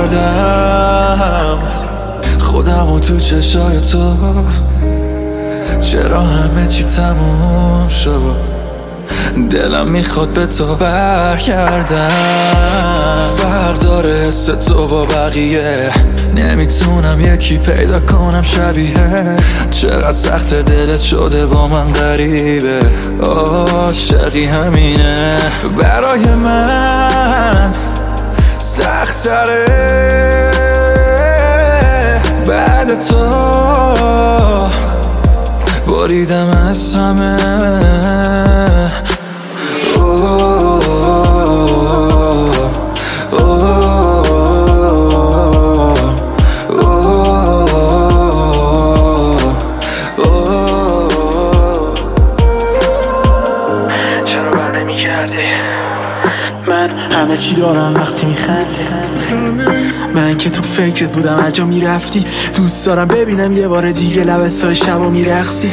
کردم خودمو تو چشای تو، چرا همه چی تموم شد؟ دلم میخواد به تو برگردم. فرق داره حس تو با بقیه، نمیتونم یکی پیدا کنم شبیهت. چقدر سخت دلت شده با من غریبه، عاشقی همینه برای من. سخت تره بعد تو بریدم از همه. چرا بر نمی کردی؟ من همه چی دارم وقتی میخندی. من که تو فکرت بودم هر جا میرفتی. دوست دارم ببینم یه بار دیگه لبت سای شبا میرقصی.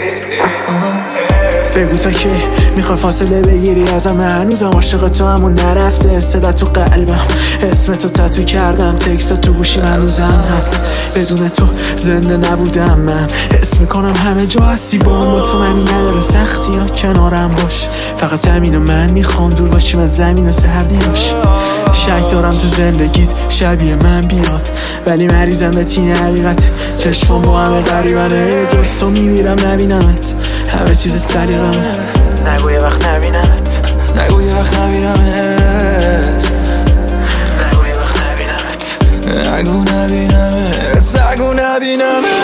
بگو تا که میخوای فاصله بگیری ازم، هنوزم عاشق تو همون نرفته. صدا تو قلبم، اسم تو تتو کردم، تکست تو گوشیم هنوزم هست. بدون تو زنده نبودم من، حس میکنم همه جا هستی با مطمئنی نداره سختی ها. کنارم باش فقط همینو من میخوام، دور باشیم از زمین و سردیاش. شک دارم تو زندگیت شبیه من بیاد، ولی مریضم به تین حقیقت. چشمم با همه غریبنه، جز تو میمیرم نبینمت. همه چیز سلیقمه، نگو یه وقت نبینمت. نگو یه وقت نبینمت. نگو یه وقت نبینمت. نگو نبینمت. نگو نبینمت.